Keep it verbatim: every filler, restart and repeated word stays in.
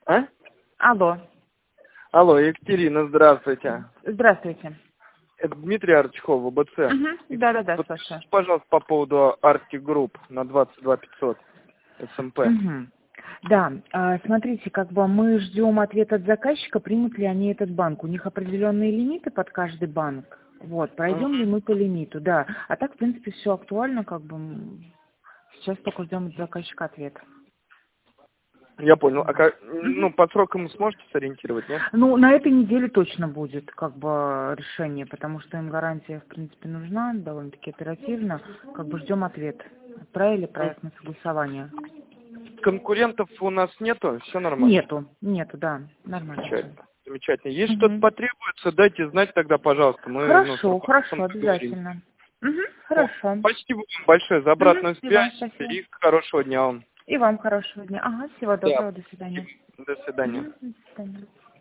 А? Алло. Алло, Екатерина, здравствуйте. Здравствуйте. Это Дмитрий Арчхов, ВБЦ. Угу. Да-да-да, Вот, слушаю. пожалуйста, по поводу Arctic Group на двадцать два пятьсот СМП. Угу. Да, а, смотрите, как бы мы ждем ответ от заказчика, примут ли они этот банк. У них определенные лимиты под каждый банк. Вот, пройдем ли мы по лимиту, да. А так, в принципе, все актуально, как бы м, сейчас только ждем от заказчика ответ. Я понял. А как, Угу. ну, по срокам сможете сориентировать, нет? Ну, на этой неделе точно будет, как бы, решение, потому что им гарантия, в принципе, нужна, довольно-таки оперативно. Как бы ждем ответ. Отправили проект на согласование. Конкурентов у нас нету, все нормально. Нету, нету, да, нормально. Замечательно. Замечательно. Если Угу. что-то потребуется, дайте знать тогда, пожалуйста. Мы, ну, с Хорошо, руководством хорошо, договоримся. обязательно. Угу, О, хорошо. спасибо вам большое за обратную Угу, и вам связь спасибо. и хорошего дня вам. И вам хорошего дня. Ага, всего Да. доброго, до свидания. До свидания. Угу, до свидания.